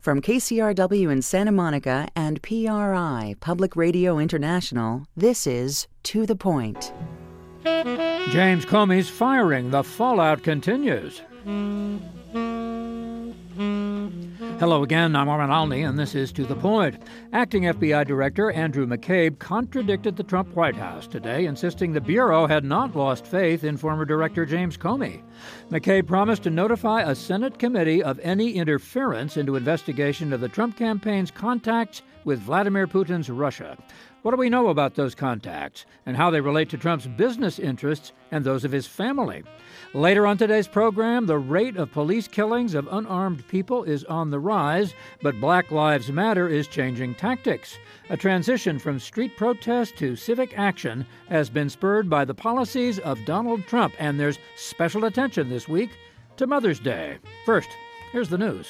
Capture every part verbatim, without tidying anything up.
From K C R W in Santa Monica and P R I, Public Radio International, this is To the Point. James Comey's firing. The fallout continues. Hello again, I'm Warren Alney, and this is To the Point. Acting F B I Director Andrew McCabe contradicted the Trump White House today, insisting the Bureau had not lost faith in former Director James Comey. McCabe promised to notify a Senate committee of any interference into investigation of the Trump campaign's contacts with Vladimir Putin's Russia. What do we know about those contacts and how they relate to Trump's business interests and those of his family? Later on today's program, the rate of police killings of unarmed people is on the rise, but Black Lives Matter is changing tactics. A transition from street protest to civic action has been spurred by the policies of Donald Trump, and there's special attention this week to Mother's Day. First, here's the news.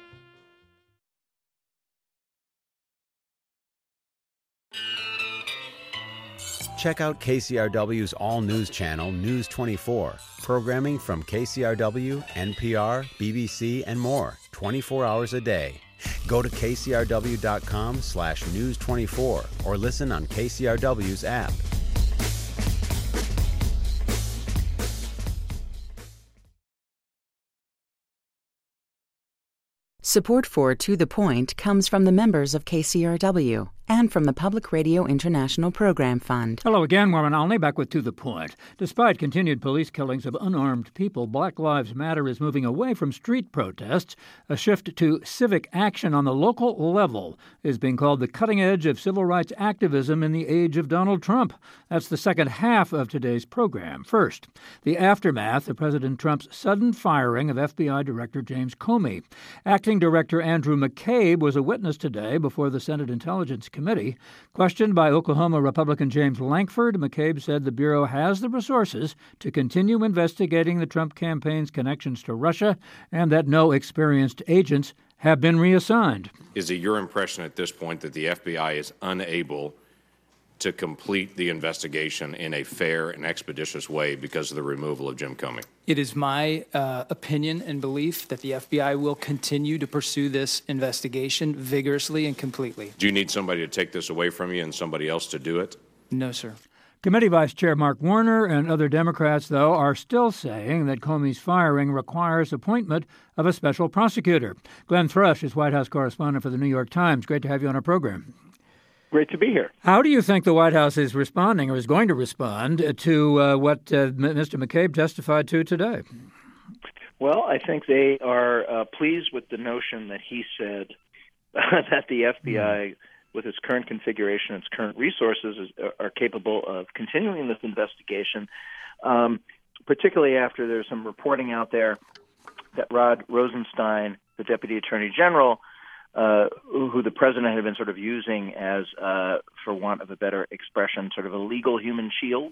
Check out K C R W's all-news channel, News twenty-four. Programming from K C R W, N P R, B B C, and more, twenty-four hours a day. Go to K C R W dot com slash news twenty-four or listen on K C R W's app. Support for To the Point comes from the members of K C R W and from the Public Radio International Program Fund. Hello again, Warren Alney, back with To the Point. Despite continued police killings of unarmed people, Black Lives Matter is moving away from street protests. A shift to civic action on the local level is being called the cutting edge of civil rights activism in the age of Donald Trump. That's the second half of today's program. First, the aftermath of President Trump's sudden firing of F B I Director James Comey. Acting Director Andrew McCabe was a witness today before the Senate Intelligence Committee. Questioned by Oklahoma Republican James Lankford, McCabe said the Bureau has the resources to continue investigating the Trump campaign's connections to Russia and that no experienced agents have been reassigned. Is it your impression at this point that the F B I is unable to complete the investigation in a fair and expeditious way because of the removal of Jim Comey? It is my uh, opinion and belief that the F B I will continue to pursue this investigation vigorously and completely. Do you need somebody to take this away from you and somebody else to do it? No, sir. Committee Vice Chair Mark Warner and other Democrats, though, are still saying that Comey's firing requires appointment of a special prosecutor. Glenn Thrush is White House correspondent for the New York Times. Great to have you on our program. Great to be here. How do you think the White House is responding or is going to respond to uh, what uh, Mister McCabe testified to today? Well, I think they are uh, pleased with the notion that he said that the F B I, mm. with its current configuration, its current resources, is, are capable of continuing this investigation, um, particularly after there's some reporting out there that Rod Rosenstein, the Deputy Attorney General, Uh, who the president had been sort of using as, uh, for want of a better expression, sort of a legal human shield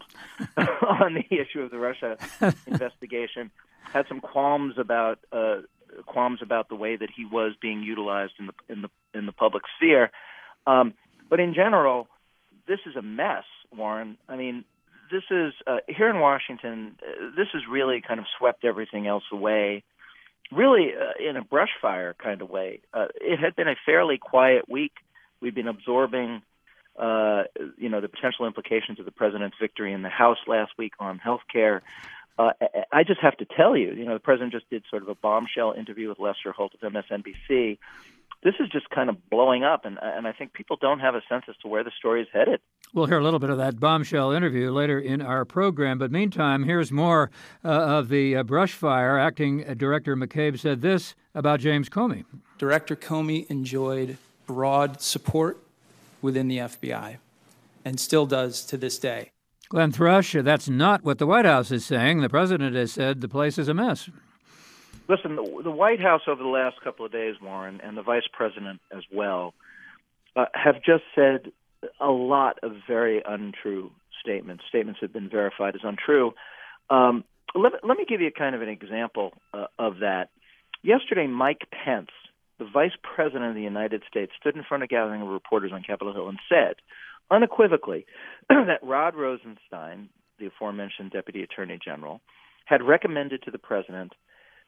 on the issue of the Russia investigation, had some qualms about uh, qualms about the way that he was being utilized in the in the in the public sphere. Um, but in general, this is a mess, Warren. I mean, this is uh, here in Washington. Uh, this has really kind of swept everything else away. Really, uh, in a brush fire kind of way. Uh, it had been a fairly quiet week. We've been absorbing, uh, you know, the potential implications of the president's victory in the House last week on health care. Uh, I just have to tell you, you know, the president just did sort of a bombshell interview with Lester Holt of M S N B C. This is just kind of blowing up, and and I think people don't have a sense as to where the story is headed. We'll hear a little bit of that bombshell interview later in our program, but meantime, here's more uh, of the uh, brush fire. Acting Director McCabe said this about James Comey. Director Comey enjoyed broad support within the F B I and still does to this day. Glenn Thrush, that's not what the White House is saying. The president has said the place is a mess. Listen, the, the White House over the last couple of days, Warren, and the vice president as well, uh, have just said a lot of very untrue statements. Statements have been verified as untrue. Um, let, let me give you kind of an example uh, of that. Yesterday, Mike Pence, the vice president of the United States, stood in front of a gathering of reporters on Capitol Hill and said unequivocally that Rod Rosenstein, the aforementioned Deputy Attorney General, had recommended to the president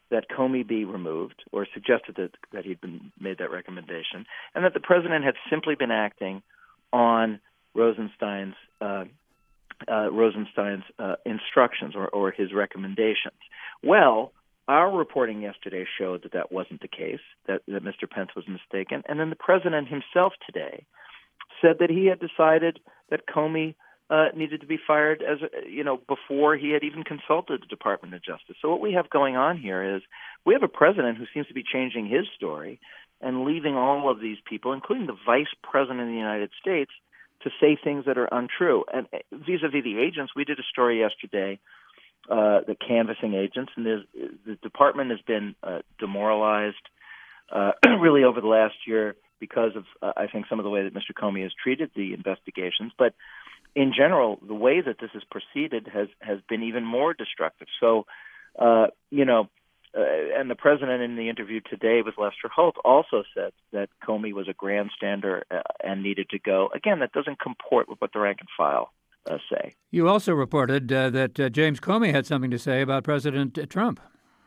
that Comey be removed, or suggested that, that he'd been made that recommendation, and that the president had simply been acting on Rosenstein's uh, uh, Rosenstein's uh, instructions or, or his recommendations. Well, our reporting yesterday showed that that wasn't the case, that, that Mister Pence was mistaken, and then the president himself today said that he had decided that Comey Uh, needed to be fired as a, you know before he had even consulted the Department of Justice. So what we have going on here is we have a president who seems to be changing his story and leaving all of these people, including the vice president of the United States, to say things that are untrue. And vis-a-vis the agents, we did a story yesterday, uh, the canvassing agents, and the department has been uh, demoralized uh, really over the last year because of, uh, I think, some of the way that Mister Comey has treated the investigations. But in general, the way that this has proceeded has, has been even more destructive. So, uh, you know, uh, and the president in the interview today with Lester Holt also said that Comey was a grandstander uh, and needed to go. Again, that doesn't comport with what the rank and file uh, say. You also reported uh, that uh, James Comey had something to say about President Trump.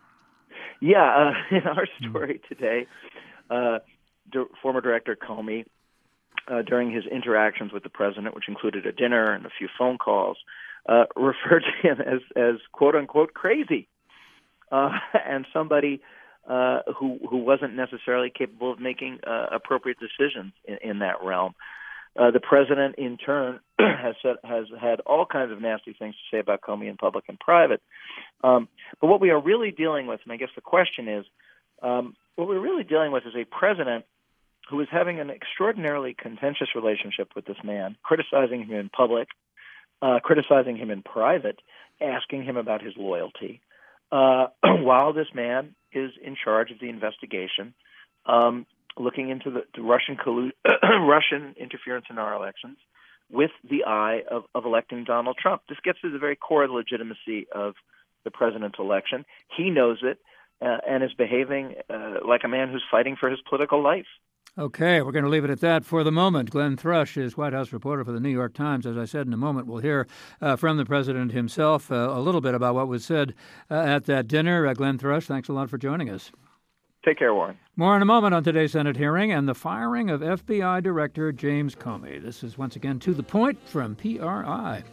Yeah, uh, in our story today, uh, D- former Director Comey, Uh, during his interactions with the president, which included a dinner and a few phone calls, uh, referred to him as, as quote-unquote crazy, uh, and somebody uh, who who wasn't necessarily capable of making uh, appropriate decisions in, in that realm. Uh, the president, in turn, has said, has had all kinds of nasty things to say about Comey in public and private. Um, but what we are really dealing with, and I guess the question is, um, what we're really dealing with is a president who is having an extraordinarily contentious relationship with this man, criticizing him in public, uh, criticizing him in private, asking him about his loyalty, uh, while this man is in charge of the investigation, um, looking into the, the Russian collu- Russian interference in our elections with the eye of, of electing Donald Trump. This gets to the very core of the legitimacy of the president's election. He knows it uh, and is behaving uh, like a man who's fighting for his political life. Okay, we're going to leave it at that for the moment. Glenn Thrush is White House reporter for the New York Times. As I said, in a moment, we'll hear uh, from the president himself uh, a little bit about what was said uh, at that dinner. Uh, Glenn Thrush, thanks a lot for joining us. Take care, Warren. More in a moment on today's Senate hearing and the firing of F B I Director James Comey. This is once again To the Point from P R I.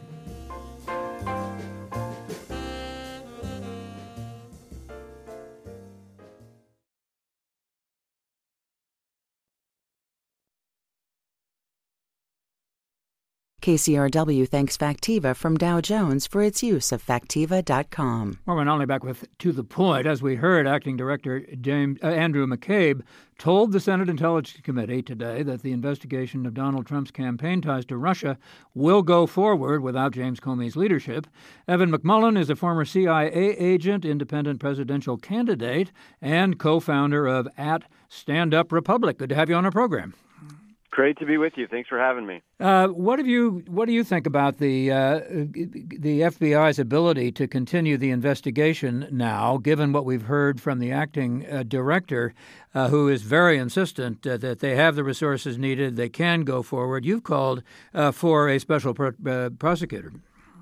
K C R W thanks Factiva from Dow Jones for its use of Factiva dot com. Well, we're only back with To the Point. As we heard, Acting Director James uh, Andrew McCabe told the Senate Intelligence Committee today that the investigation of Donald Trump's campaign ties to Russia will go forward without James Comey's leadership. Evan McMullin is a former C I A agent, independent presidential candidate, and co-founder of at Stand Up Republic. Good to have you on our program. Great to be with you. Thanks for having me. Uh, what have you? What do you think about the uh, the F B I's ability to continue the investigation now, given what we've heard from the acting uh, director, uh, who is very insistent uh, that they have the resources needed, they can go forward? You've called uh, for a special pro- uh, prosecutor.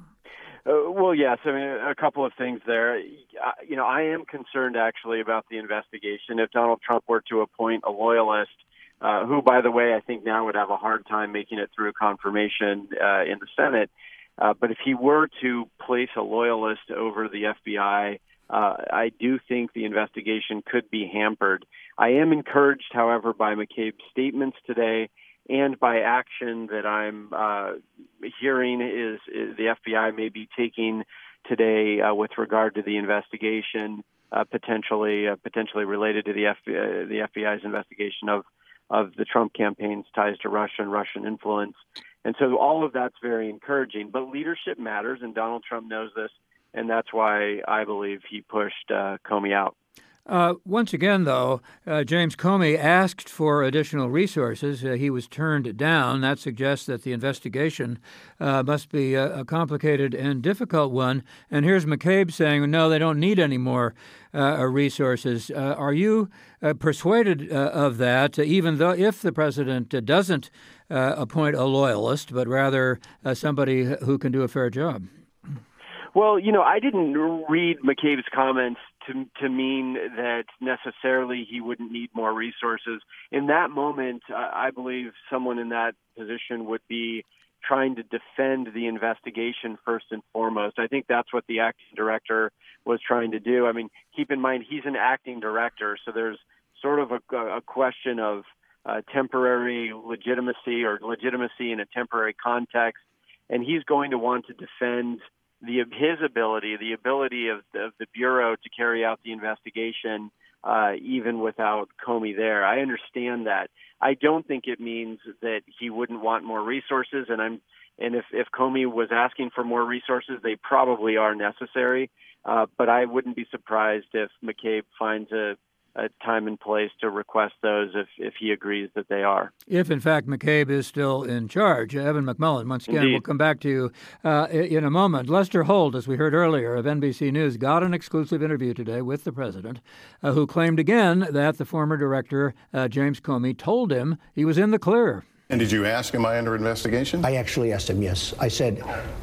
Uh, well, yes. I mean, a couple of things there. Uh, you know, I am concerned actually about the investigation. If Donald Trump were to appoint a loyalist, Uh, who, by the way, I think now would have a hard time making it through confirmation uh, in the Senate. Uh, but if he were to place a loyalist over the F B I, uh, I do think the investigation could be hampered. I am encouraged, however, by McCabe's statements today and by action that I'm uh, hearing is, is the F B I may be taking today uh, with regard to the investigation, uh, potentially uh, potentially related to the F B I, the F B I's investigation of of the Trump campaign's ties to Russia and Russian influence. And so all of that's very encouraging. But leadership matters, and Donald Trump knows this, and that's why I believe he pushed uh, Comey out. Uh, once again, though, uh, James Comey asked for additional resources. Uh, he was turned down. That suggests that the investigation uh, must be a, a complicated and difficult one. And here's McCabe saying, no, they don't need any more uh, resources. Uh, are you uh, persuaded uh, of that, uh, even though if the president uh, doesn't uh, appoint a loyalist, but rather uh, somebody who can do a fair job? Well, you know, I didn't read McCabe's comments to to mean that necessarily he wouldn't need more resources. In that moment, I believe someone in that position would be trying to defend the investigation first and foremost. I think that's what the acting director was trying to do. I mean, keep in mind, he's an acting director, so there's sort of a, a question of uh, temporary legitimacy or legitimacy in a temporary context, and he's going to want to defend the his ability, the ability of the, of the Bureau to carry out the investigation, uh, even without Comey there. I understand that. I don't think it means that he wouldn't want more resources, and I'm and if, if Comey was asking for more resources, they probably are necessary. Uh, but I wouldn't be surprised if McCabe finds a, a time and place to request those if, if he agrees that they are. If, in fact, McCabe is still in charge. Evan McMullen, once again, Indeed. We'll come back to you uh, in a moment. Lester Holt, as we heard earlier, of N B C News, got an exclusive interview today with the president, uh, who claimed again that the former director, uh, James Comey, told him he was in the clear. And did you ask, am I under investigation? I actually asked him, yes. I said,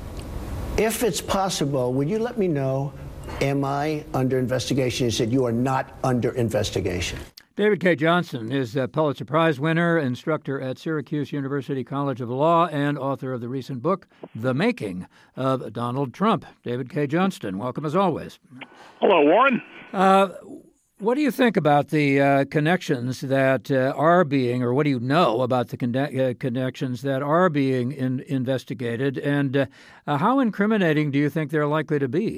if it's possible, would you let me know, am I under investigation? He said, you are not under investigation. David Cay Johnston is a Pulitzer Prize winner, instructor at Syracuse University College of Law, and author of the recent book, The Making of Donald Trump. David Cay Johnston, welcome as always. Hello, Warren. Uh, what do you think about the uh, connections that uh, are being, or what do you know about the con- uh, connections that are being in- investigated, and uh, uh, how incriminating do you think they're likely to be?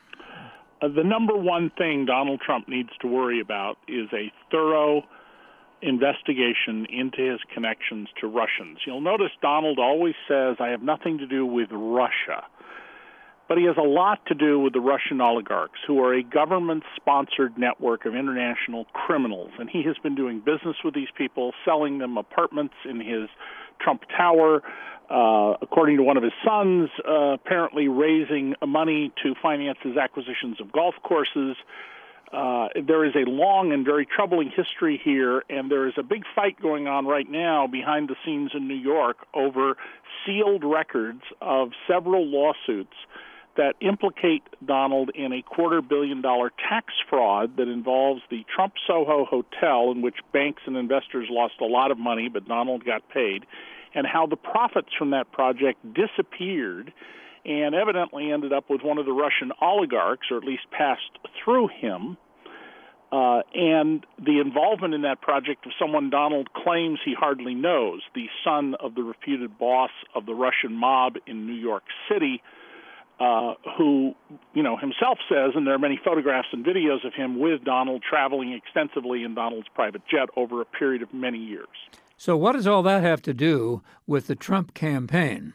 Uh, the number one thing Donald Trump needs to worry about is a thorough investigation into his connections to Russians. You'll notice Donald always says, I have nothing to do with Russia. But he has a lot to do with the Russian oligarchs, who are a government-sponsored network of international criminals. And he has been doing business with these people, selling them apartments in his Trump Tower, uh, according to one of his sons, uh, apparently raising money to finance his acquisitions of golf courses. Uh, there is a long and very troubling history here, and there is a big fight going on right now behind the scenes in New York over sealed records of several lawsuits that implicate Donald in a quarter billion dollar tax fraud that involves the Trump Soho Hotel, in which banks and investors lost a lot of money, but Donald got paid, and how the profits from that project disappeared and evidently ended up with one of the Russian oligarchs, or at least passed through him, uh, and the involvement in that project of someone Donald claims he hardly knows, the son of the reputed boss of the Russian mob in New York City, uh, who, you know, himself says, and there are many photographs and videos of him with Donald traveling extensively in Donald's private jet over a period of many years. So what does all that have to do with the Trump campaign?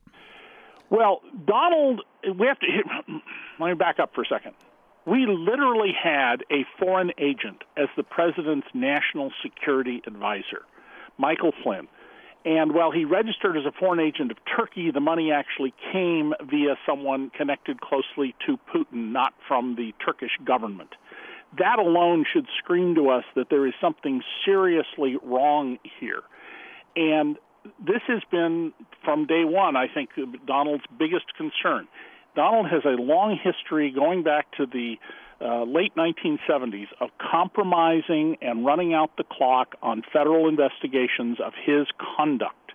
Well, Donald, we have to, let me back up for a second. We literally had a foreign agent as the president's national security advisor, Michael Flynn. And while he registered as a foreign agent of Turkey, the money actually came via someone connected closely to Putin, not from the Turkish government. That alone should scream to us that there is something seriously wrong here. And this has been, from day one, I think, Donald's biggest concern. Donald has a long history going back to the uh, late nineteen seventies of compromising and running out the clock on federal investigations of his conduct.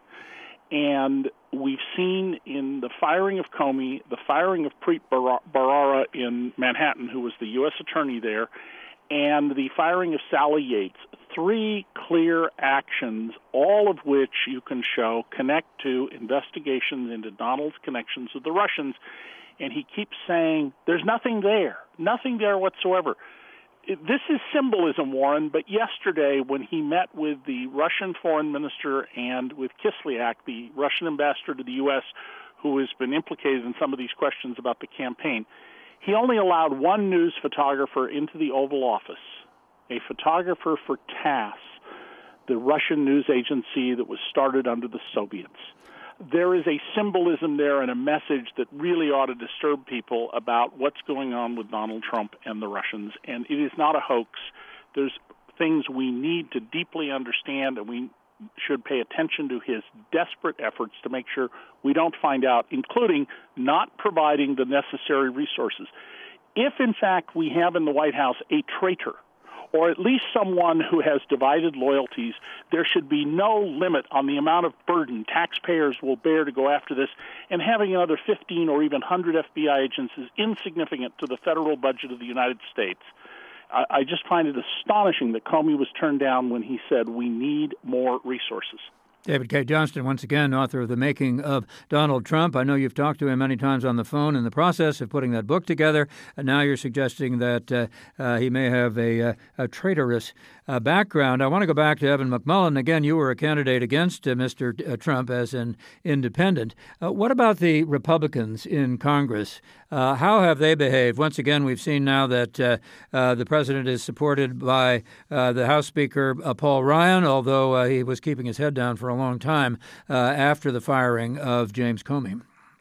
And we've seen in the firing of Comey, the firing of Preet Bharara in Manhattan, who was the U S attorney there, and the firing of Sally Yates, three clear actions, all of which you can show connect to investigations into Donald's connections with the Russians. And he keeps saying, there's nothing there, nothing there whatsoever. This is symbolism, Warren, but yesterday when he met with the Russian foreign minister and with Kislyak, the Russian ambassador to the U S, who has been implicated in some of these questions about the campaign, he only allowed one news photographer into the Oval Office, a photographer for TASS, the Russian news agency that was started under the Soviets. There is a symbolism there and a message that really ought to disturb people about what's going on with Donald Trump and the Russians. And it is not a hoax. There's things we need to deeply understand, and we should pay attention to his desperate efforts to make sure we don't find out, including not providing the necessary resources. if, in fact, we have in the White House a traitor, or at least someone who has divided loyalties, there should be no limit on the amount of burden taxpayers will bear to go after this, and having another fifteen or even one hundred F B I agents is insignificant to the federal budget of the United States. I, I just find it astonishing that Comey was turned down when he said we need more resources. David Cay Johnston, once again, author of The Making of Donald Trump. I know you've talked to him many times on the phone in the process of putting that book together, and now you're suggesting that uh, uh, he may have a, uh, a traitorous uh, background. I want to go back to Evan McMullin. Again, you were a candidate against uh, Mister Trump as an independent. Uh, what about the Republicans in Congress? Uh, how have they behaved? Once again, we've seen now that uh, uh, the president is supported by uh, the House Speaker, uh, Paul Ryan, although uh, he was keeping his head down for a long time uh, after the firing of James Comey.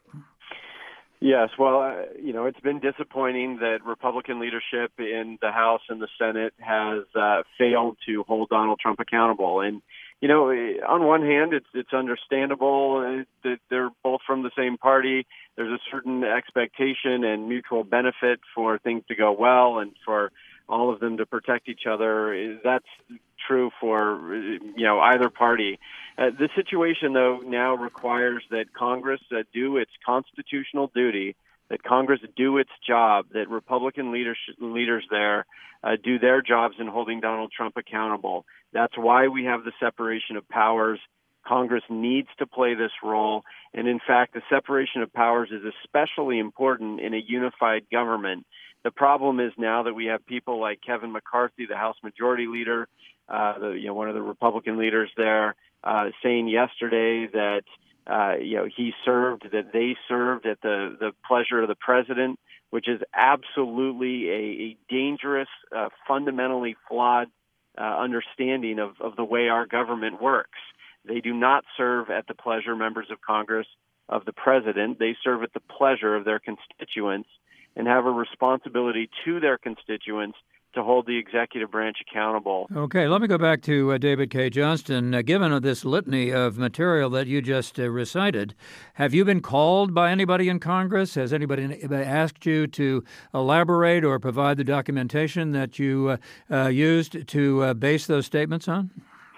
Yes, well, uh, you know, it's been disappointing that Republican leadership in the House and the Senate has uh, failed to hold Donald Trump accountable. And, you know, on one hand, it's it's understandable that they're both from the same party. There's a certain expectation and mutual benefit for things to go well and for all of them to protect each other. That's true for, you know, either party. Uh, the situation, though, now requires that Congress uh, do its constitutional duty, that Congress do its job, that Republican leaders, leaders there uh, do their jobs in holding Donald Trump accountable. That's why we have the separation of powers. Congress needs to play this role. And in fact, the separation of powers is especially important in a unified government. The problem is now that we have people like Kevin McCarthy, the House Majority Leader, uh, the, you know, one of the Republican leaders there, uh, saying yesterday that uh, you know he served, that they served at the, the pleasure of the president, which is absolutely a, a dangerous, uh, fundamentally flawed uh, understanding of, of the way our government works. They do not serve at the pleasure, members of Congress, of the president. They serve at the pleasure of their constituents and have a responsibility to their constituents to hold the executive branch accountable. Okay, let me go back to uh, David Cay Johnston. Uh, given this litany of material that you just uh, recited, have you been called by anybody in Congress? Has anybody asked you to elaborate or provide the documentation that you uh, uh, used to uh, base those statements on?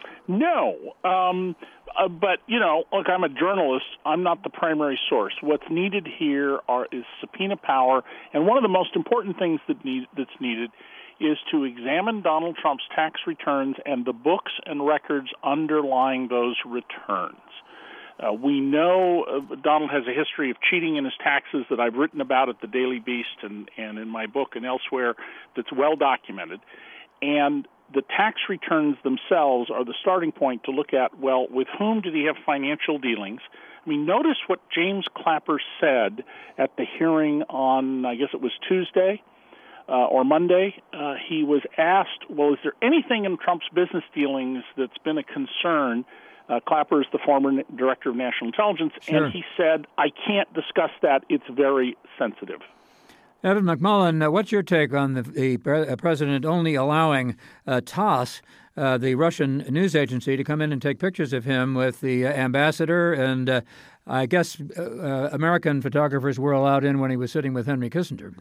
No. Um, uh, but, you know, look, I'm a journalist. I'm not the primary source. What's needed here are is subpoena power. And one of the most important things that need, that's needed is to examine Donald Trump's tax returns and the books and records underlying those returns. Uh, we know uh, Donald has a history of cheating in his taxes that I've written about at the Daily Beast and, and in my book and elsewhere that's well documented. And the tax returns themselves are the starting point to look at, well, with whom did he have financial dealings? I mean, notice what James Clapper said at the hearing on, I guess it was Tuesday uh, or Monday. Uh, he was asked, well, is there anything in Trump's business dealings that's been a concern? Uh, Clapper is the former director of national intelligence, sure. And he said, I can't discuss that. It's very sensitive. Evan McMullin, uh, what's your take on the, the pre- president only allowing uh, TASS, uh, the Russian news agency, to come in and take pictures of him with the uh, ambassador? And uh, I guess uh, uh, American photographers were allowed in when he was sitting with Henry Kissinger.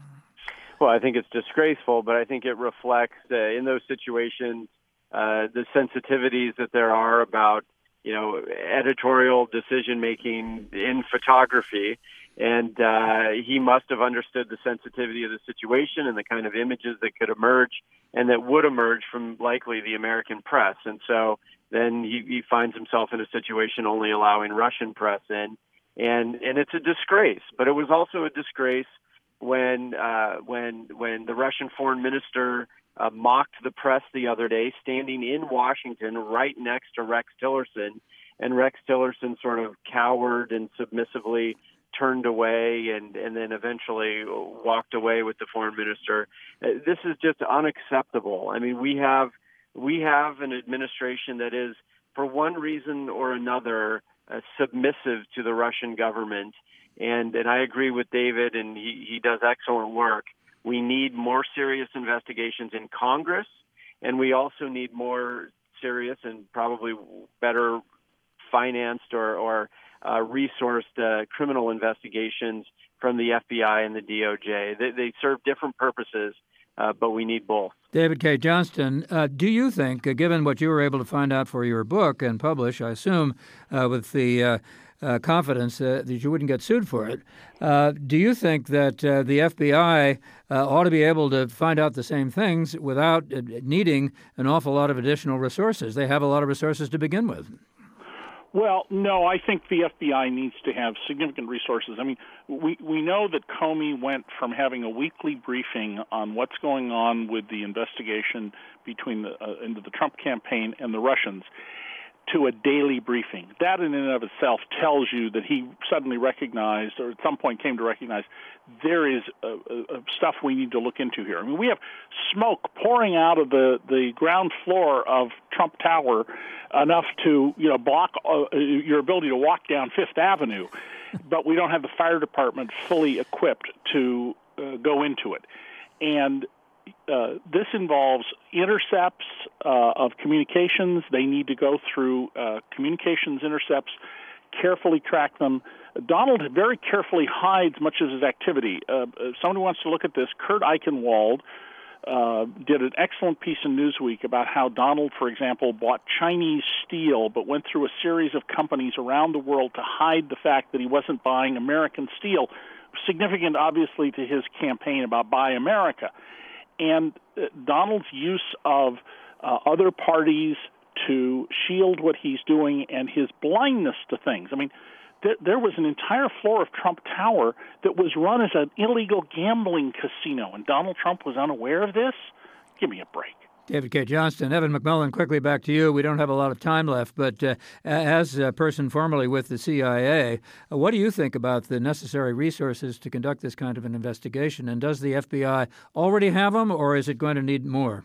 Well, I think it's disgraceful, but I think it reflects uh, in those situations uh, the sensitivities that there are about, you know, editorial decision-making in photography. And uh, he must have understood the sensitivity of the situation and the kind of images that could emerge and that would emerge from likely the American press. And so then he, he finds himself in a situation only allowing Russian press in. And and it's a disgrace. But it was also a disgrace when uh, when when the Russian foreign minister uh, mocked the press the other day, standing in Washington right next to Rex Tillerson. And Rex Tillerson sort of cowered and submissively turned away and, and then eventually walked away with the foreign minister. This is just unacceptable. I mean, we have we have an administration that is, for one reason or another, uh, submissive to the Russian government. And and I agree with David, and he, he does excellent work. We need more serious investigations in Congress, and we also need more serious and probably better financed or, or uh, resourced uh, criminal investigations from the F B I and the D O J. They, they serve different purposes, uh, but we need both. David K. Johnston, uh, do you think, uh, given what you were able to find out for your book and publish, I assume uh, with the uh, uh, confidence uh, that you wouldn't get sued for it, uh, do you think that uh, the F B I uh, ought to be able to find out the same things without uh, needing an awful lot of additional resources? They have a lot of resources to begin with. Well, no, I think the F B I needs to have significant resources. I mean, we, we know that Comey went from having a weekly briefing on what's going on with the investigation between the, uh, into the Trump campaign and the Russians to a daily briefing. That in and of itself tells you that he suddenly recognized, or at some point came to recognize, there is uh, uh, stuff we need to look into here. I mean, we have smoke pouring out of the, the ground floor of Trump Tower enough to, you know, block uh, your ability to walk down Fifth Avenue, but we don't have the fire department fully equipped to uh, go into it. And Uh, this involves intercepts uh, of communications. They need to go through uh, communications intercepts, carefully track them. Donald very carefully hides much of his activity. Uh, if somebody wants to look at this, Kurt Eichenwald uh, did an excellent piece in Newsweek about how Donald, for example, bought Chinese steel but went through a series of companies around the world to hide the fact that he wasn't buying American steel, significant, obviously, to his campaign about Buy America. And uh, Donald's use of uh, other parties to shield what he's doing and his blindness to things. I mean, th- there was an entire floor of Trump Tower that was run as an illegal gambling casino, and Donald Trump was unaware of this? Give me a break. David K. Johnston. Evan McMillan, quickly back to you. We don't have a lot of time left, but uh, as a person formerly with the C I A, uh, what do you think about the necessary resources to conduct this kind of an investigation? And does the F B I already have them, or is it going to need more?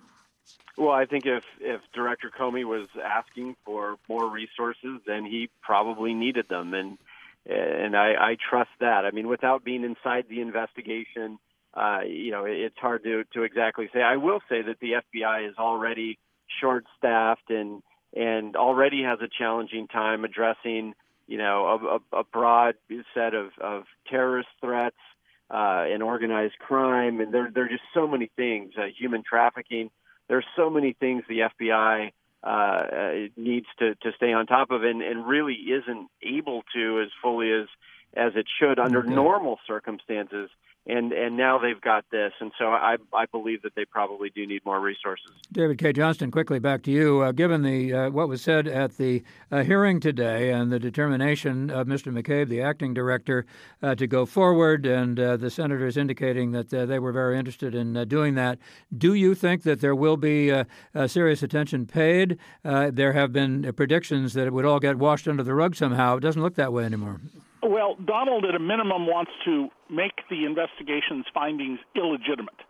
Well, I think if, if Director Comey was asking for more resources, then he probably needed them, and and I, I trust that. I mean, without being inside the investigation, Uh, you know, it's hard to, to exactly say. I will say that the F B I is already short-staffed and and already has a challenging time addressing, you know, a, a, a broad set of, of terrorist threats uh, and organized crime. And there, there are just so many things, uh, human trafficking. There's so many things the F B I uh, needs to, to stay on top of and, and really isn't able to as fully as, as it should under okay. normal circumstances. And and now they've got this, and so I I believe that they probably do need more resources. David K. Johnston, quickly back to you. Uh, given the uh, what was said at the uh, hearing today and the determination of Mister McCabe, the acting director, uh, to go forward, and uh, the senators indicating that uh, they were very interested in uh, doing that, do you think that there will be uh, uh, serious attention paid? Uh, there have been uh, predictions that it would all get washed under the rug somehow. It doesn't look that way anymore. Well, Donald, at a minimum, wants to make the investigation's findings illegitimate.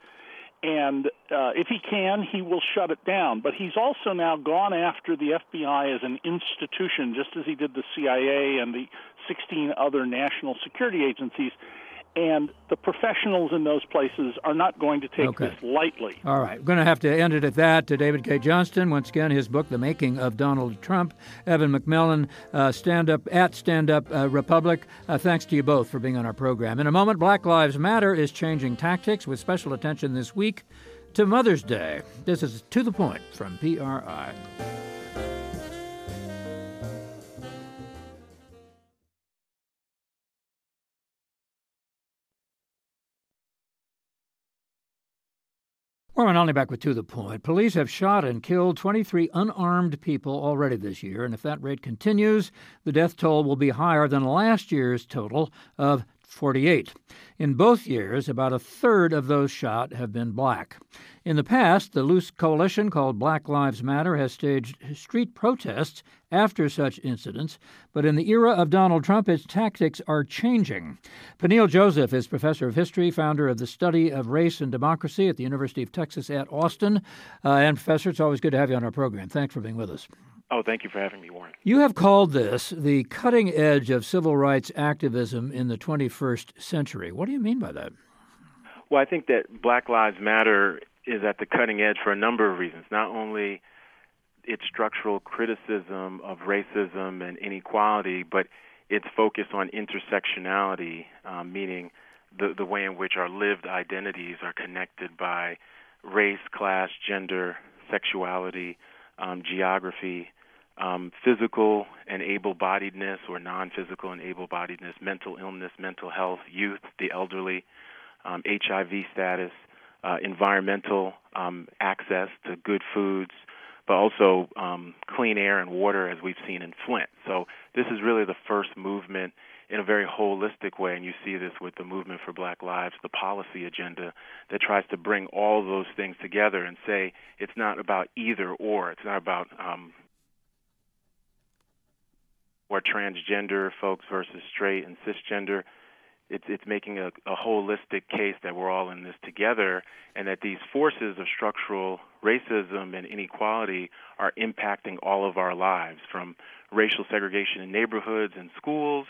And uh, if he can, he will shut it down. But he's also now gone after the F B I as an institution, just as he did the C I A and the sixteen other national security agencies. And the professionals in those places are not going to take okay. this lightly. All right. We're going to have to end it at that. To David K. Johnston, once again, his book, The Making of Donald Trump. Evan McMillan, uh, Stand Up at Stand Up uh, Republic. Uh, thanks to you both for being on our program. In a moment, Black Lives Matter is changing tactics with special attention this week to Mother's Day. This is To the Point from P R I. Warren Olney back with To the Point. Police have shot and killed twenty-three unarmed people already this year, and if that rate continues, the death toll will be higher than last year's total of forty-eight. In both years, about a third of those shot have been black. In the past, the loose coalition called Black Lives Matter has staged street protests after such incidents, but in the era of Donald Trump, its tactics are changing. Peniel Joseph is professor of history, founder of the Study of Race and Democracy at the University of Texas at Austin. Uh, and, Professor, it's always good to have you on our program. Thanks for being with us. Oh, thank you for having me, Warren. You have called this the cutting edge of civil rights activism in the twenty-first century. What do you mean by that? Well, I think that Black Lives Matter is at the cutting edge for a number of reasons. Not only its structural criticism of racism and inequality, but its focus on intersectionality, um, meaning the, the way in which our lived identities are connected by race, class, gender, sexuality, um, geography, um, physical and able-bodiedness or non-physical and able-bodiedness, mental illness, mental health, youth, the elderly, um, H I V status, uh, environmental um, access to good foods, but also um, clean air and water, as we've seen in Flint. So this is really the first movement in a very holistic way, and you see this with the Movement for Black Lives, the policy agenda that tries to bring all of those things together and say it's not about either or. It's not about um, or transgender folks versus straight and cisgender. It's, it's making a, a holistic case that we're all in this together, and that these forces of structural racism and inequality are impacting all of our lives, from racial segregation in neighborhoods and schools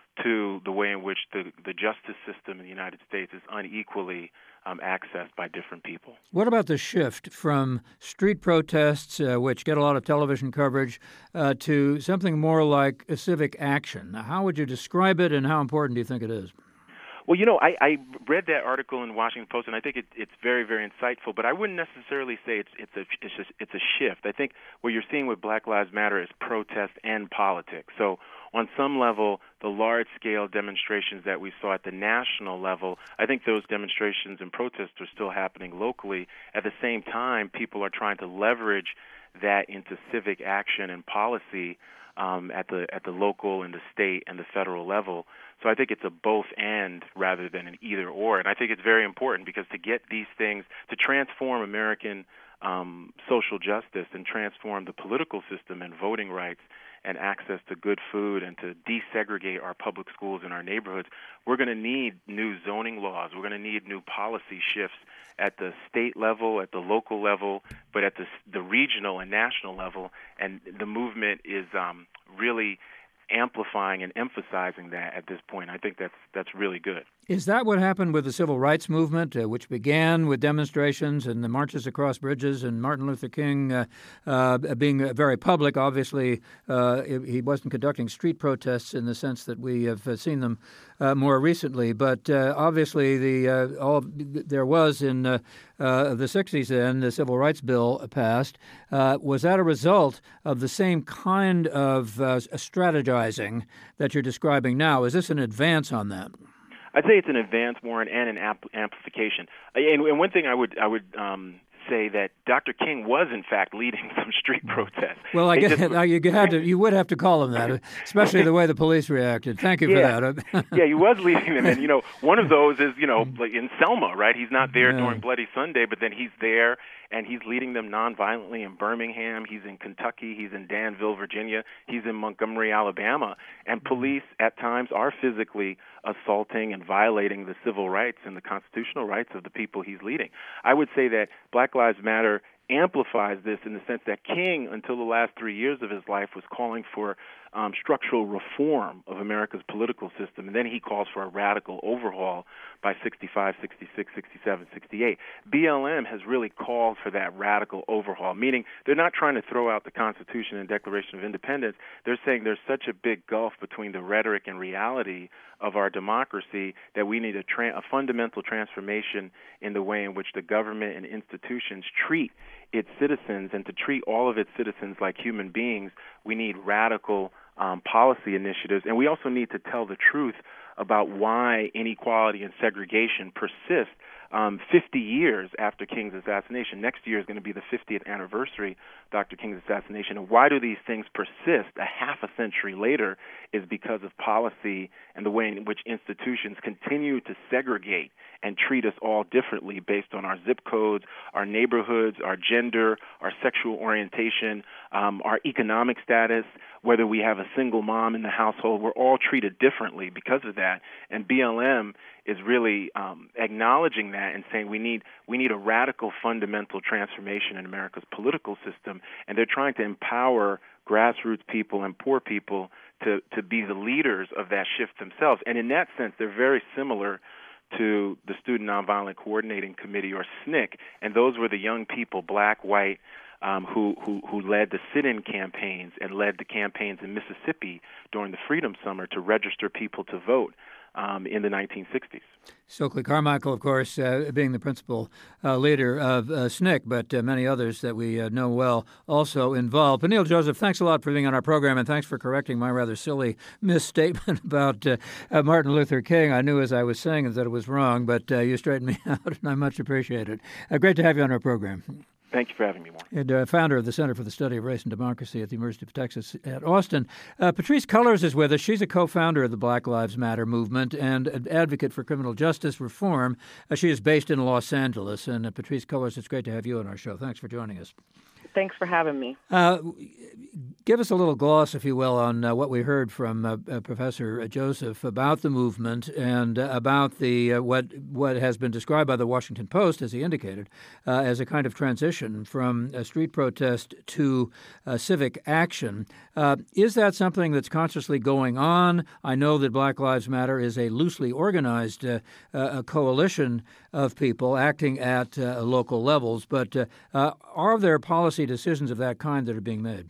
to the way in which the, the justice system in the United States is unequally um, accessed by different people. What about the shift from street protests, uh, which get a lot of television coverage, uh, to something more like a civic action? How would you describe it, and how important do you think it is? Well, you know, I, I read that article in the Washington Post, and I think it, it's very, very insightful. But I wouldn't necessarily say it's it's a it's, just, it's a shift. I think what you're seeing with Black Lives Matter is protest and politics. So on some level, the large-scale demonstrations that we saw at the national level, I think those demonstrations and protests are still happening locally. At the same time, people are trying to leverage that into civic action and policy um, at the at the local and the state and the federal level. So I think it's a both and rather than an either or. And I think it's very important, because to get these things, to transform American um, social justice and transform the political system and voting rights and access to good food and to desegregate our public schools in our neighborhoods, we're going to need new zoning laws. We're going to need new policy shifts at the state level, at the local level, but at the, the regional and national level. And the movement is um, really amplifying and emphasizing that at this point. I think that's that's really good. Is that what happened with the civil rights movement, uh, which began with demonstrations and the marches across bridges and Martin Luther King uh, uh, being very public? Obviously, uh, he wasn't conducting street protests in the sense that we have seen them uh, more recently. But uh, obviously, the uh, all there was in uh, uh, the sixties then, the Civil Rights Bill passed. Uh, was that a result of the same kind of uh, strategizing that you're describing now? Is this an advance on that? I'd say it's an advance, Warren, and an amp- amplification. And, and one thing I would I would um, say that Doctor King was in fact leading some street protests. Well, I guess just, you had to you would have to call him that, especially the way the police reacted. Thank you yeah. for that. Yeah, he was leading them, and you know, one of those is you know like in Selma, right? He's not there yeah. during Bloody Sunday, but then he's there. And he's leading them nonviolently in Birmingham. He's in Kentucky. He's in Danville, Virginia. He's in Montgomery, Alabama. And police at times are physically assaulting and violating the civil rights and the constitutional rights of the people he's leading. I would say that Black Lives Matter amplifies this in the sense that King, until the last three years of his life, was calling for um, structural reform of America's political system. And then he calls for a radical overhaul by sixty-five, sixty-six, sixty-seven, sixty-eight. B L M has really called for that radical overhaul, meaning they're not trying to throw out the Constitution and Declaration of Independence. They're saying there's such a big gulf between the rhetoric and reality of our democracy that we need a, tra- a fundamental transformation in the way in which the government and institutions treat its citizens, and to treat all of its citizens like human beings, we need radical um, policy initiatives, and we also need to tell the truth about why inequality and segregation persist um, fifty years after King's assassination. Next year is going to be the fiftieth anniversary of Doctor King's assassination. And why do these things persist a half a century later is because of policy and the way in which institutions continue to segregate and treat us all differently based on our zip codes, our neighborhoods, our gender, our sexual orientation, um, our economic status, whether we have a single mom in the household. We're all treated differently because of that. And B L M is really um, acknowledging that and saying we need we need a radical fundamental transformation in America's political system. And they're trying to empower grassroots people and poor people to, to be the leaders of that shift themselves. And in that sense, they're very similar to the Student Nonviolent Coordinating Committee, or S N C C, and those were the young people, black, white, um, who, who who led the sit-in campaigns and led the campaigns in Mississippi during the Freedom Summer to register people to vote um, in the nineteen sixties. Stokely Carmichael, of course, uh, being the principal uh, leader of uh, S N C C, but uh, many others that we uh, know well also involved. Peniel Joseph, thanks a lot for being on our program, and thanks for correcting my rather silly misstatement about uh, uh, Martin Luther King. I knew as I was saying that it was wrong, but uh, you straightened me out, and I much appreciate it. Uh, great to have you on our program. Thank you for having me, Mark. And uh, founder of the Center for the Study of Race and Democracy at the University of Texas at Austin. Uh, Patrisse Cullors is with us. She's a co-founder of the Black Lives Matter movement and an advocate for criminal justice reform. Uh, she is based in Los Angeles. And uh, Patrisse Cullors, it's great to have you on our show. Thanks for joining us. Thanks for having me. Uh, give us a little gloss, if you will, on uh, what we heard from uh, uh, Professor Joseph about the movement and uh, about the uh, what what has been described by the Washington Post, as he indicated, uh, as a kind of transition from a street protest to uh, civic action. Uh, is that something that's consciously going on? I know that Black Lives Matter is a loosely organized uh, uh, a coalition of people acting at uh, local levels, but uh, uh, are there policy decisions of that kind that are being made?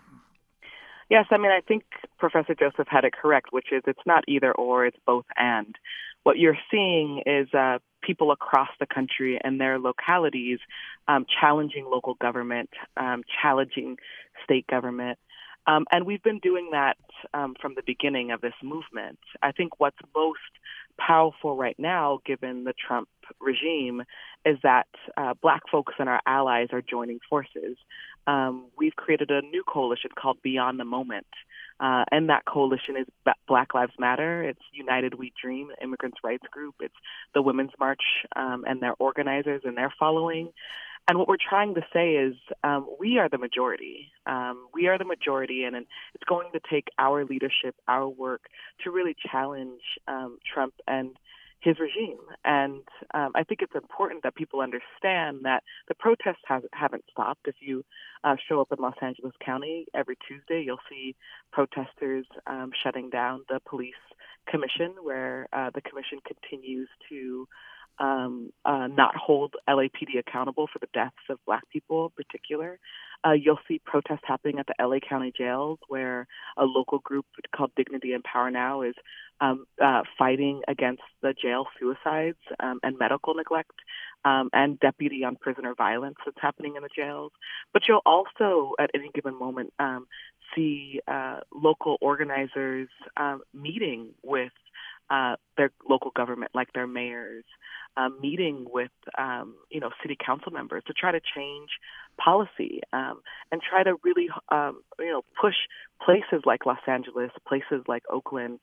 Yes, I mean, I think Professor Joseph had it correct, which is it's not either or, it's both and. What you're seeing is uh, people across the country and their localities um, challenging local government, um, challenging state government. Um, and we've been doing that um, from the beginning of this movement. I think what's most powerful right now, given the Trump regime, is that uh, Black folks and our allies are joining forces. Um, we've created a new coalition called Beyond the Moment. Uh, and that coalition is B- Black Lives Matter. It's United We Dream, immigrants' rights group. It's the Women's March um, and their organizers and their following. And what we're trying to say is um, we are the majority. Um, we are the majority, and, and it's going to take our leadership, our work, to really challenge um, Trump and his regime. And um, I think it's important that people understand that the protests has, haven't stopped. If you uh, show up in Los Angeles County every Tuesday, you'll see protesters um, shutting down the police commission, where uh, the commission continues to um, uh, not hold L A P D accountable for the deaths of Black people in particular. Uh, you'll see protests happening at the L A County jails, where a local group called Dignity and Power Now is um, uh, fighting against the jail suicides um, and medical neglect um, and deputy on prisoner violence that's happening in the jails. But you'll also, at any given moment, um, see uh, local organizers um, meeting with uh, their local government, like their mayors, uh, meeting with um, you know city council members to try to change policy um, and try to really um, you know push places like Los Angeles, places like Oakland,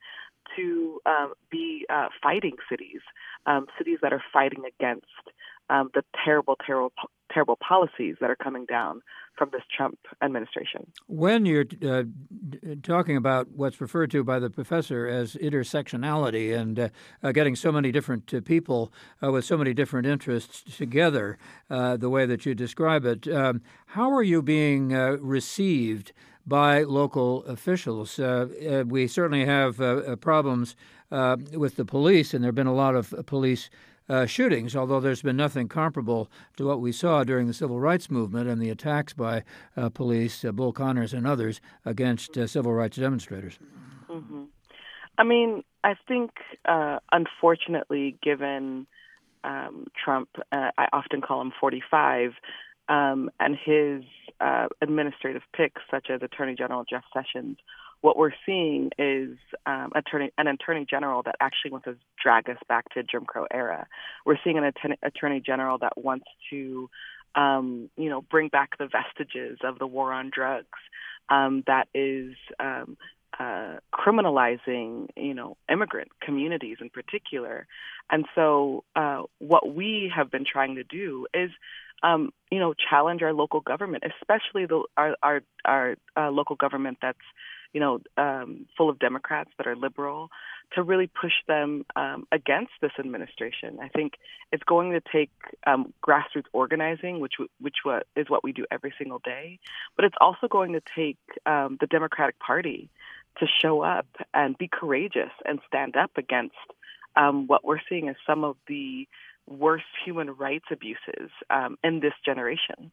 to um, be uh, fighting cities, um, cities that are fighting against um, the terrible, terrible, terrible policies that are coming down from this Trump administration. When you're uh, talking about what's referred to by the professor as intersectionality and uh, uh, getting so many different uh, people uh, with so many different interests together, uh, the way that you describe it, um, how are you being uh, received by local officials? Uh, uh, we certainly have uh, problems uh, with the police, and there have been a lot of police uh, shootings, although there's been nothing comparable to what we saw during the Civil Rights Movement and the attacks by uh, police, uh, Bull Connors and others, against uh, civil rights demonstrators. Mm-hmm. I mean, I think, uh, unfortunately, given um, Trump, uh, I often call him forty-five, um, and his uh, administrative picks, such as Attorney General Jeff Sessions, what we're seeing is um, attorney, an attorney general that actually wants to drag us back to Jim Crow era. We're seeing an attorney, attorney general that wants to, um, you know, bring back the vestiges of the war on drugs, um, that is um, uh, criminalizing, you know, immigrant communities in particular. And so uh, what we have been trying to do is Um, you know, challenge our local government, especially the, our our, our uh, local government that's, you know, um, full of Democrats that are liberal, to really push them um, against this administration. I think it's going to take um, grassroots organizing, which which is what we do every single day, but it's also going to take um, the Democratic Party to show up and be courageous and stand up against um, what we're seeing as some of the worst human rights abuses um, in this generation.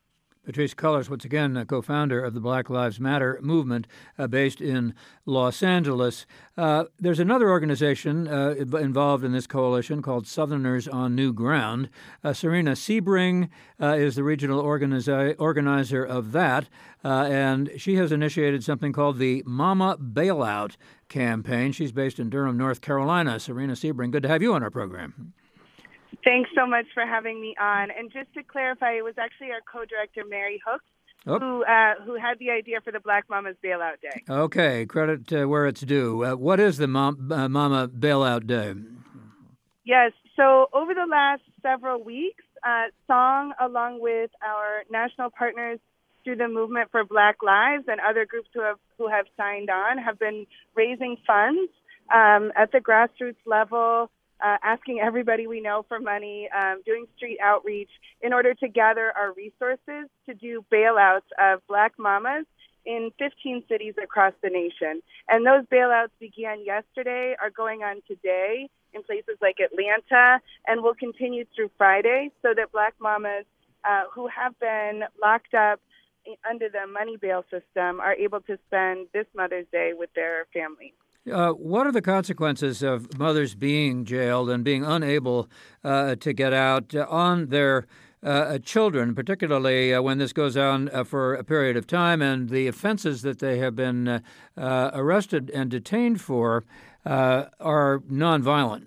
Patrisse Cullors, once again, a co-founder of the Black Lives Matter movement uh, based in Los Angeles. Uh, there's another organization uh, involved in this coalition called Southerners on New Ground. Uh, Serena Sebring uh, is the regional organizi- organizer of that, uh, and she has initiated something called the Mama Bailout campaign. She's based in Durham, North Carolina. Serena Sebring, good to have you on our program. Thanks so much for having me on. And just to clarify, it was actually our co-director, Mary Hooks, oh. who uh, who had the idea for the Black Mamas Bailout Day. Okay, credit uh, where it's due. Uh, what is the Mom, uh, Mama Bailout Day? Yes, so over the last several weeks, uh, Song, along with our national partners through the Movement for Black Lives and other groups who have who have signed on, have been raising funds um, at the grassroots level, Uh, asking everybody we know for money, um, doing street outreach in order to gather our resources to do bailouts of Black mamas in fifteen cities across the nation. And those bailouts began yesterday, are going on today in places like Atlanta, and will continue through Friday so that Black mamas uh, who have been locked up under the money bail system are able to spend this Mother's Day with their families. Uh, what are the consequences of mothers being jailed and being unable uh, to get out uh, on their uh, children, particularly uh, when this goes on uh, for a period of time and the offenses that they have been uh, uh, arrested and detained for uh, are nonviolent?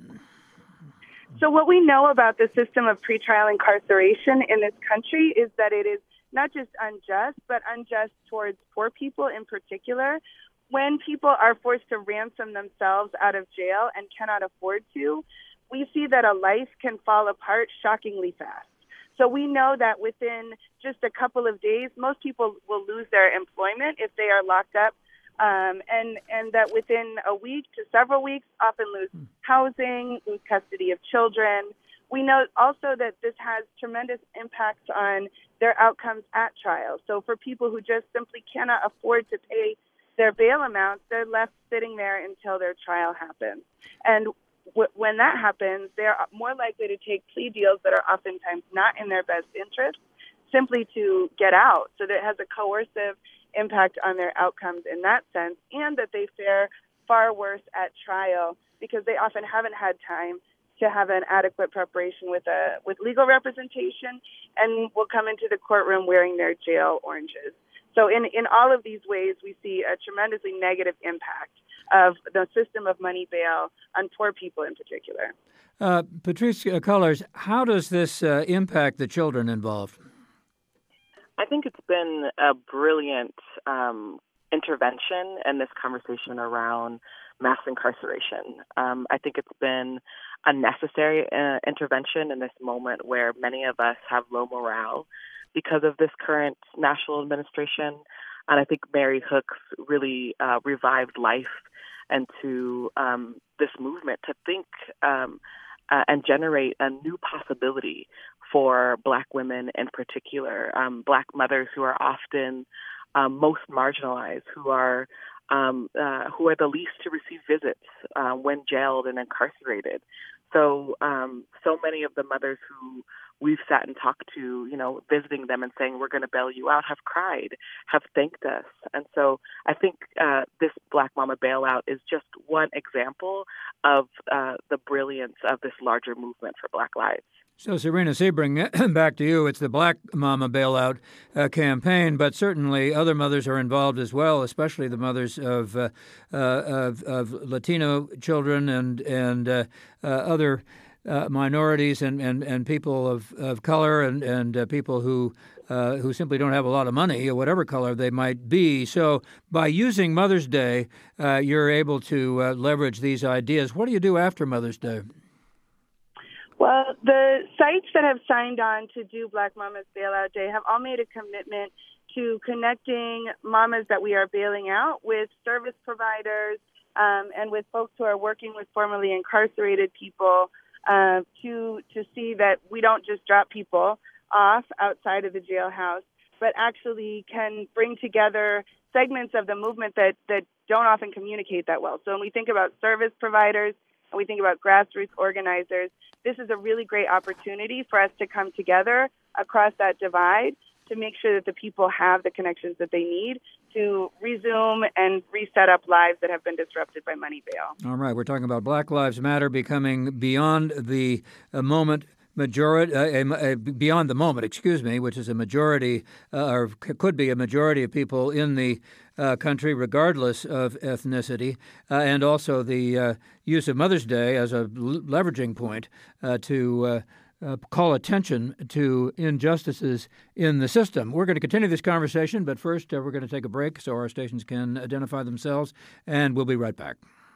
So what we know about the system of pretrial incarceration in this country is that it is not just unjust, but unjust towards poor people in particular. When people are forced to ransom themselves out of jail and cannot afford to, we see that a life can fall apart shockingly fast. So we know that within just a couple of days, most people will lose their employment if they are locked up, um, and, and that within a week to several weeks, often lose housing, lose custody of children. We know also that this has tremendous impacts on their outcomes at trial. So for people who just simply cannot afford to pay their bail amounts, they're left sitting there until their trial happens. And w- when that happens, they're more likely to take plea deals that are oftentimes not in their best interest, simply to get out. So that it has a coercive impact on their outcomes in that sense, and that they fare far worse at trial because they often haven't had time to have an adequate preparation with a with legal representation, and will come into the courtroom wearing their jail oranges. So in, in all of these ways, we see a tremendously negative impact of the system of money bail on poor people in particular. Uh, Patrisse Cullors, how does this uh, impact the children involved? I think it's been a brilliant um, intervention in this conversation around mass incarceration. Um, I think it's been a necessary uh, intervention in this moment where many of us have low morale because of this current national administration. And I think Mary Hooks really uh, revived life into um, this movement to think um, uh, and generate a new possibility for Black women in particular, um, Black mothers who are often um, most marginalized, who are um, uh, who are the least to receive visits uh, when jailed and incarcerated. So, um, so many of the mothers who we've sat and talked to, you know, visiting them and saying, we're going to bail you out, have cried, have thanked us. And so I think uh, this Black Mama Bailout is just one example of uh, the brilliance of this larger movement for Black lives. So, Serena Sebring, back to you. It's the Black Mama Bailout uh, campaign, but certainly other mothers are involved as well, especially the mothers of uh, uh, of, of Latino children and and uh, uh, other uh, minorities and, and, and people of, of color and and uh, people who uh, who simply don't have a lot of money, or whatever color they might be. So, by using Mother's Day, uh, you're able to uh, leverage these ideas. What do you do after Mother's Day? Well, the sites that have signed on to do Black Mamas Bailout Day have all made a commitment to connecting mamas that we are bailing out with service providers um, and with folks who are working with formerly incarcerated people uh, to to see that we don't just drop people off outside of the jailhouse, but actually can bring together segments of the movement that, that don't often communicate that well. So when we think about service providers and we think about grassroots organizers, this is a really great opportunity for us to come together across that divide to make sure that the people have the connections that they need to resume and reset up lives that have been disrupted by money bail. All right, we're talking about Black Lives Matter becoming beyond the uh, moment majority, uh, a, a, beyond the moment, excuse me, which is a majority, uh, or c- could be a majority of people in the uh, country, regardless of ethnicity, uh, and also the uh, use of Mother's Day as a l- leveraging point uh, to uh, Uh, call attention to injustices in the system. We're going to continue this conversation, but first uh, we're going to take a break so our stations can identify themselves, and we'll be right back.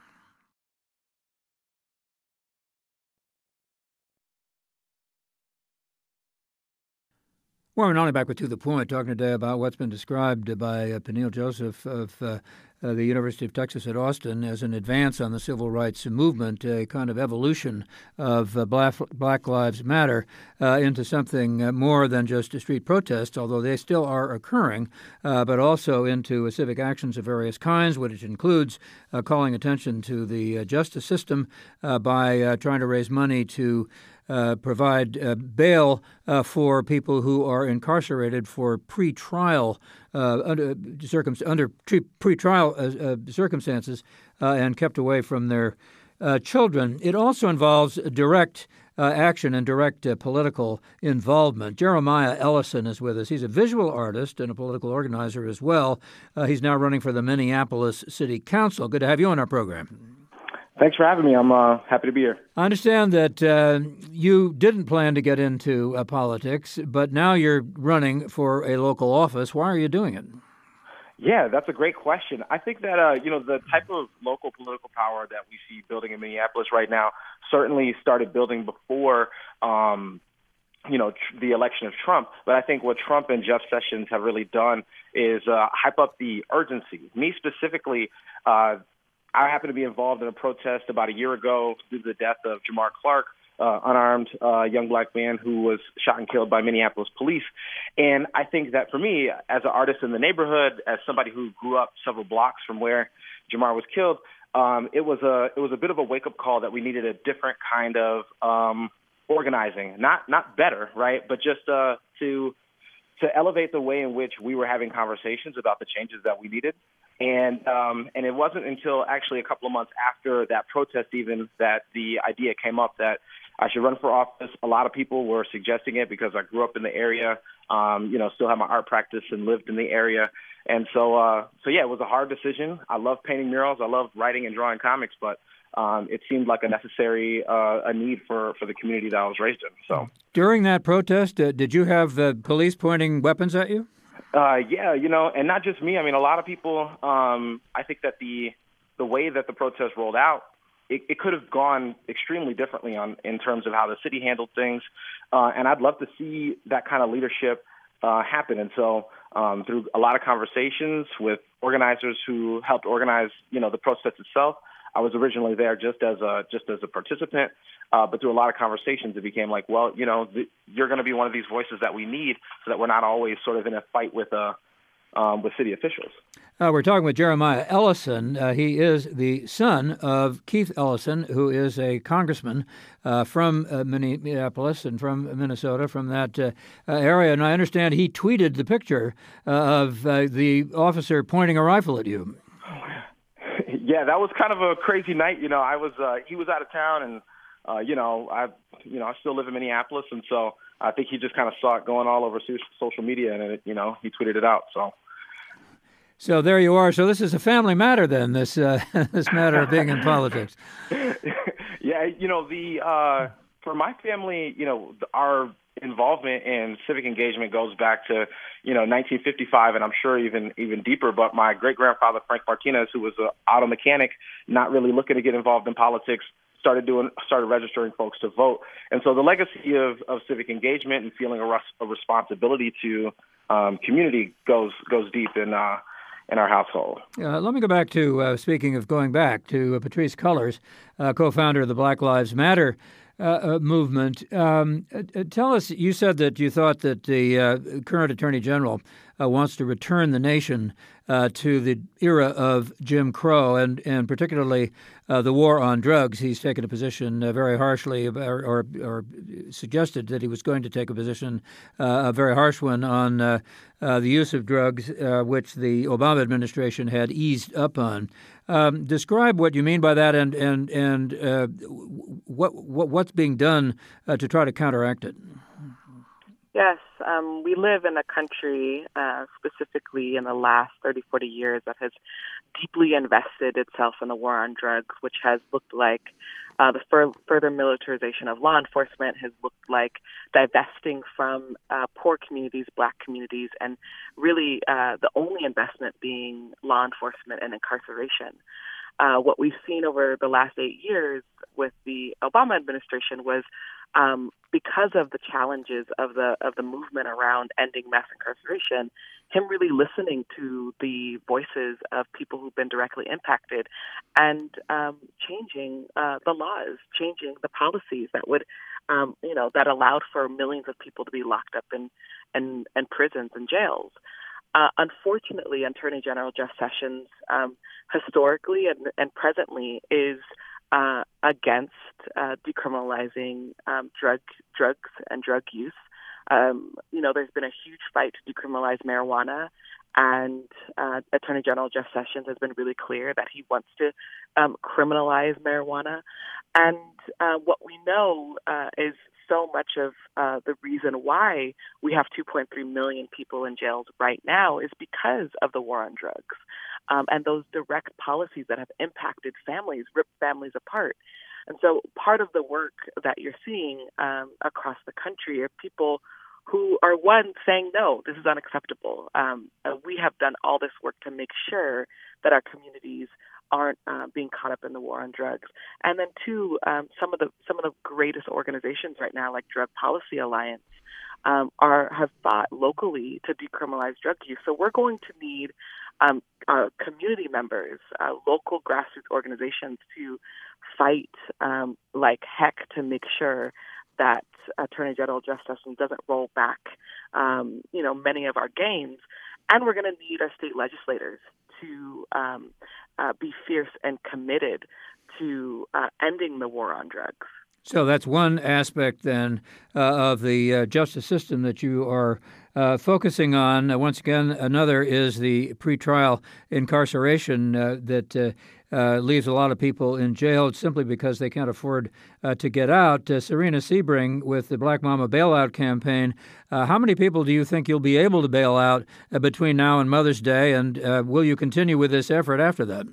Well, we're not only back with To the Point, talking today about what's been described by uh, Peniel Joseph of uh, uh, the University of Texas at Austin as an advance on the civil rights movement, a kind of evolution of uh, Black, Black Lives Matter uh, into something uh, more than just a street protest, although they still are occurring, uh, but also into uh, civic actions of various kinds, which includes uh, calling attention to the uh, justice system uh, by uh, trying to raise money to Uh, provide uh, bail uh, for people who are incarcerated for pre-trial uh, under, circum- under pre- pre-trial uh, uh, circumstances uh, and kept away from their uh, children. It also involves direct uh, action and direct uh, political involvement. Jeremiah Ellison is with us. He's a visual artist and a political organizer as well. Uh, he's now running for the Minneapolis City Council. Good to have you on our program. Thanks for having me. I'm uh, happy to be here. I understand that uh, you didn't plan to get into uh, politics, but now you're running for a local office. Why are you doing it? Yeah, that's a great question. I think that, uh, you know, the type of local political power that we see building in Minneapolis right now certainly started building before, um, you know, tr- the election of Trump. But I think what Trump and Jeff Sessions have really done is uh, hype up the urgency. Me specifically, uh, I happened to be involved in a protest about a year ago due to the death of Jamar Clark, uh, unarmed uh, young black man who was shot and killed by Minneapolis police. And I think that for me, as an artist in the neighborhood, as somebody who grew up several blocks from where Jamar was killed, um, it was a it was a bit of a wake-up call that we needed a different kind of um, organizing, not not better, right, but just uh, to to elevate the way in which we were having conversations about the changes that we needed. And um, and it wasn't until actually a couple of months after that protest even that the idea came up that I should run for office. A lot of people were suggesting it because I grew up in the area, um, you know, still have my art practice and lived in the area. And so, uh, so yeah, it was a hard decision. I love painting murals. I love writing and drawing comics, but um, it seemed like a necessary uh, a need for, for the community that I was raised in. So during that protest, uh, did you have uh, police pointing weapons at you? Uh, yeah, you know, and not just me. I mean, a lot of people, um, I think that the the way that the protest rolled out, it, it could have gone extremely differently on in terms of how the city handled things. Uh, and I'd love to see that kind of leadership uh, happen. And so um, through a lot of conversations with organizers who helped organize, you know, the protest itself, I was originally there just as a just as a participant. Uh, but through a lot of conversations, it became like, well, you know, th- you're going to be one of these voices that we need so that we're not always sort of in a fight with uh, um, with city officials. Uh, we're talking with Jeremiah Ellison. Uh, he is the son of Keith Ellison, who is a congressman uh, from uh, Minneapolis and from Minnesota, from that uh, uh, area. And I understand he tweeted the picture uh, of uh, the officer pointing a rifle at you. Yeah, that was kind of a crazy night. You know, I was uh, he was out of town and. Uh, you know, I, you know, I still live in Minneapolis, and so I think he just kind of saw it going all over social media, and it, you know, he tweeted it out. So, so there you are. So this is a family matter, then. This uh, this matter of being in politics. Yeah, you know, the uh, for my family, you know, our involvement in civic engagement goes back to, you know, nineteen fifty-five, and I'm sure even even deeper. But my great grandfather Frank Martinez, who was an auto mechanic, not really looking to get involved in politics, started doing, started registering folks to vote. And so the legacy of, of civic engagement and feeling a, res- a responsibility to um, community goes goes deep in uh, in our household. Uh, let me go back to, uh, speaking of going back, to uh, Patrisse Cullors, uh, co-founder of the Black Lives Matter uh, uh, movement. Um, uh, tell us, you said that you thought that the uh, current Attorney General uh, wants to return the nation uh, to the era of Jim Crow, and, and particularly uh, the war on drugs. He's taken a position uh, very harshly, or, or, or suggested that he was going to take a position, uh, a very harsh one, on uh, uh, the use of drugs, uh, which the Obama administration had eased up on. Um, describe what you mean by that, and and and uh, what, what what's being done uh, to try to counteract it. Yes, um, we live in a country, uh, specifically in the last thirty, forty years, that has deeply invested itself in the war on drugs, which has looked like uh, the fur- further militarization of law enforcement, has looked like divesting from uh, poor communities, Black communities, and really uh, the only investment being law enforcement and incarceration. Uh, what we've seen over the last eight years with the Obama administration was Um, because of the challenges of the of the movement around ending mass incarceration, him really listening to the voices of people who've been directly impacted and um, changing uh, the laws, changing the policies that would, um, you know, that allowed for millions of people to be locked up in, in, in prisons and jails. Uh, unfortunately, Attorney General Jeff Sessions, um, historically and, and presently, is Uh, against uh, decriminalizing um, drug drugs and drug use. Um, you know, there's been a huge fight to decriminalize marijuana, and uh, Attorney General Jeff Sessions has been really clear that he wants to um, criminalize marijuana. And uh, what we know uh, is so much of uh, the reason why we have two point three million people in jails right now is because of the war on drugs. Um, and those direct policies that have impacted families, ripped families apart. And so part of the work that you're seeing um, across the country are people who are, one, saying, no, this is unacceptable. Um, uh, we have done all this work to make sure that our communities aren't uh, being caught up in the war on drugs. And then, two, um, some of the some of the greatest organizations right now, like Drug Policy Alliance, um, are have fought locally to decriminalize drug use. So we're going to need Um, uh, community members, uh, local grassroots organizations to fight um, like heck to make sure that Attorney General Jeff Sessions doesn't roll back, um, you know, many of our gains. And we're going to need our state legislators to um, uh, be fierce and committed to uh, ending the war on drugs. So that's one aspect then uh, of the uh, justice system that you are uh, focusing on. Uh, once again, another is the pretrial incarceration uh, that uh, uh, leaves a lot of people in jail simply because they can't afford uh, to get out. Uh, Serena Sebring with the Black Mama Bailout Campaign, uh, how many people do you think you'll be able to bail out uh, between now and Mother's Day, and uh, will you continue with this effort after that?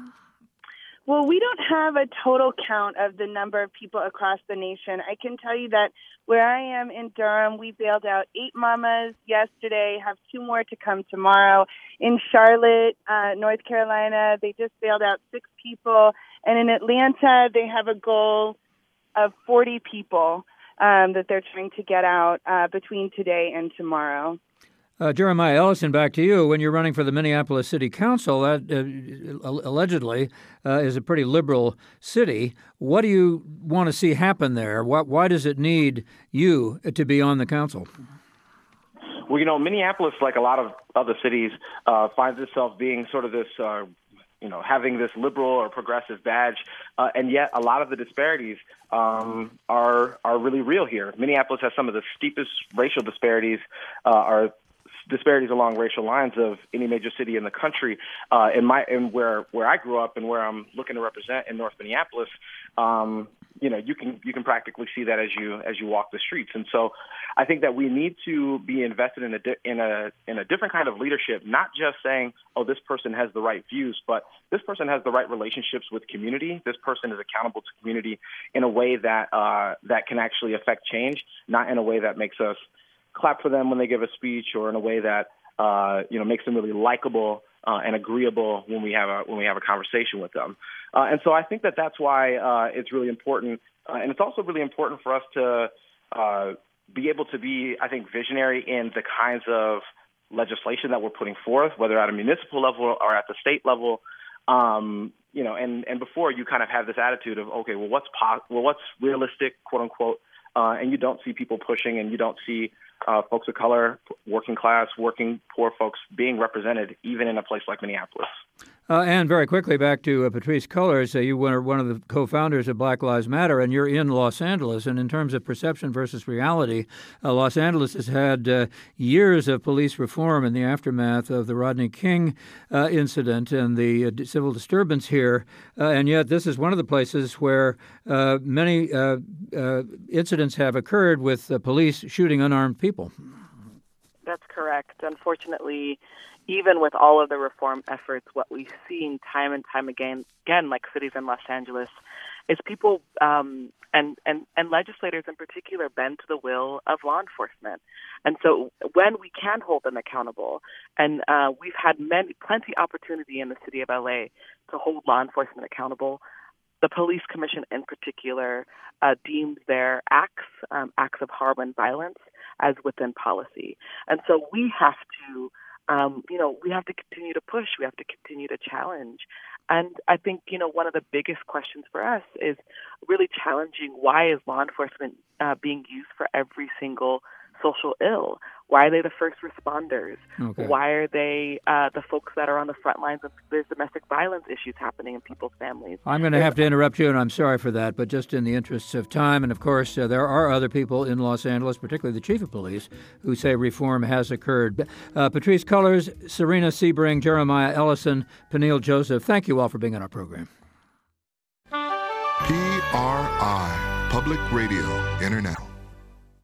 Well, we don't have a total count of the number of people across the nation. I can tell you that where I am in Durham, we bailed out eight mamas yesterday, have two more to come tomorrow. In Charlotte, uh, North Carolina, they just bailed out six people. And in Atlanta, they have a goal of forty people um, that they're trying to get out uh, between today and tomorrow. Uh, Jeremiah Ellison, back to you. When you're running for the Minneapolis City Council, that uh, allegedly uh, is a pretty liberal city. What do you want to see happen there? Why, why does it need you to be on the council? Well, you know, Minneapolis, like a lot of other cities, uh, finds itself being sort of this, uh, you know, having this liberal or progressive badge, uh, and yet a lot of the disparities um, are are really real here. Minneapolis has some of the steepest racial disparities, uh, are disparities along racial lines of any major city in the country. Uh, in my, in where where I grew up and where I'm looking to represent in North Minneapolis, um, you know, you can you can practically see that as you as you walk the streets. And so, I think that we need to be invested in a di- in a in a different kind of leadership, not just saying, oh, this person has the right views, but this person has the right relationships with community. This person is accountable to community in a way that uh, that can actually affect change, not in a way that makes us clap for them when they give a speech, or in a way that uh, you know makes them really likable uh, and agreeable when we have a when we have a conversation with them. Uh, and so I think that that's why uh, it's really important, uh, and it's also really important for us to uh, be able to be, I think, visionary in the kinds of legislation that we're putting forth, whether at a municipal level or at the state level. Um, you know, and and before you kind of have this attitude of, okay, well, what's po- well, what's realistic, quote unquote. Uh, and you don't see people pushing, and you don't see uh, folks of color, working class, working poor folks being represented, even in a place like Minneapolis. Uh, and very quickly, back to uh, Patrisse Cullors. Uh, you were one of the co-founders of Black Lives Matter, and you're in Los Angeles. And in terms of perception versus reality, uh, Los Angeles has had uh, years of police reform in the aftermath of the Rodney King uh, incident and the uh, civil disturbance here. Uh, and yet this is one of the places where uh, many uh, uh, incidents have occurred with uh, police shooting unarmed people. That's correct. Unfortunately, even with all of the reform efforts, what we've seen time and time again, again, like cities in Los Angeles, is people um, and, and, and legislators in particular bend to the will of law enforcement. And so when we can hold them accountable, and uh, we've had many, plenty opportunity in the city of L A to hold law enforcement accountable, the police commission in particular uh, deems their acts, um, acts of harm and violence, as within policy. And so we have to Um, you know, we have to continue to push. We have to continue to challenge. And I think, you know, one of the biggest questions for us is really challenging why is law enforcement uh, being used for every single social ill? Why are they the first responders? Okay. Why are they uh, the folks that are on the front lines of there's domestic violence issues happening in people's families? I'm going to have to interrupt you, and I'm sorry for that, but just in the interests of time. And, of course, uh, there are other people in Los Angeles, particularly the chief of police, who say reform has occurred. Uh, Patrisse Cullors, Serena Sebring, Jeremiah Ellison, Peniel Joseph, thank you all for being on our program. P R I, Public Radio International.